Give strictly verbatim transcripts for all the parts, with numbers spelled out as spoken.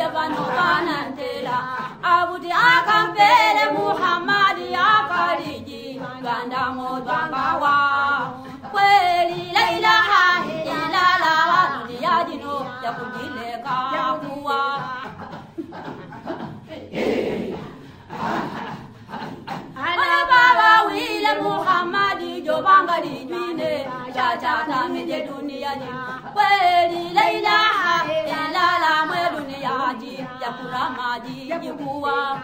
vano vanantela akuti akampele Muhammadi akariji ganda modwangawa kweli la ilaha illallah dunia jino ya kujileka kuwa ana baba wile Muhammadi jobanga lijwine chacha tamije dunia ni kweli la ilaha illallah mwe dunia ji ya kuramaji jikuwa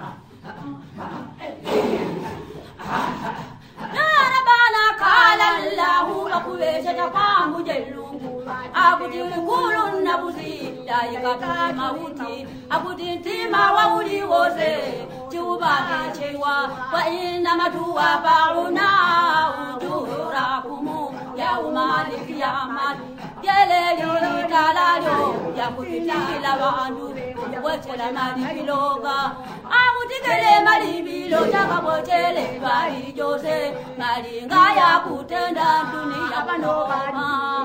Nana bana kala Allahu akuwesha tapangu jelungu akuti ulikulu nabuzi daika mauti akuti ntima wa uliwoze chubake chewa wa inna matuwa bauna ujura kumu ya umali kiamat yeleli talalyo ya kutila bandu wachela mali biloga akuti gele mali bilo chakabochele bali jose malinga ya kutenda dunia panoma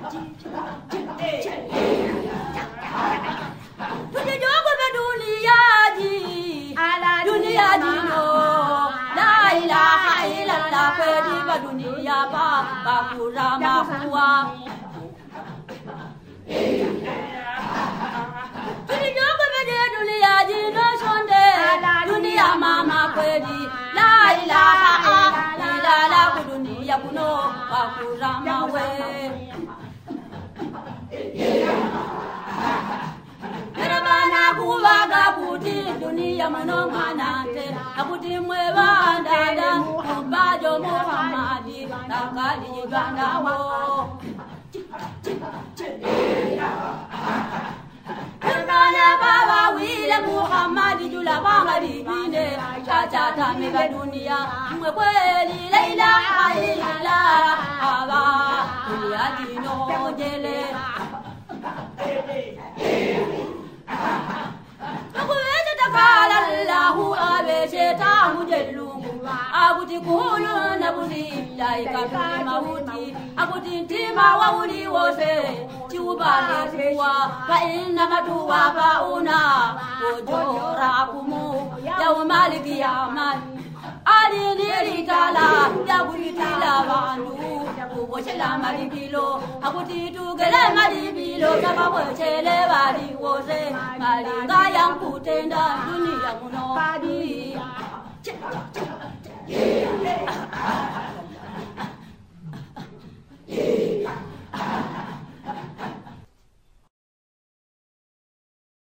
tujijogo be dunia ji dunia dino la ilaha illallah kweli ba dunia ba bakurama kuwa tujijogo be dunia dino sonde dunia mama kweli la ilaha illallah dunia kuno bakurama we Erabana kuwaga kuti dunia mononganate akuti mwebandada kubajo Muhammadi nakali gandawo Erabana baba wile Muhammadi jula banga libine chacha tamega dunia mwe kweli la ilaha illallah aba dunia dino jele Akuweza takala Allahu abeshe tamu jelungu akuti kulu nabuzi daika mauti akuti ntima wa uliwoze chubale kuwa fa inna matuwa bauna ujura kumu yaumali kiyamani ali nilitala ya kulitila bandu kubochela malibilo akuti tugele malibilo kababochele bali woze malinga yankutenda dunia muno badi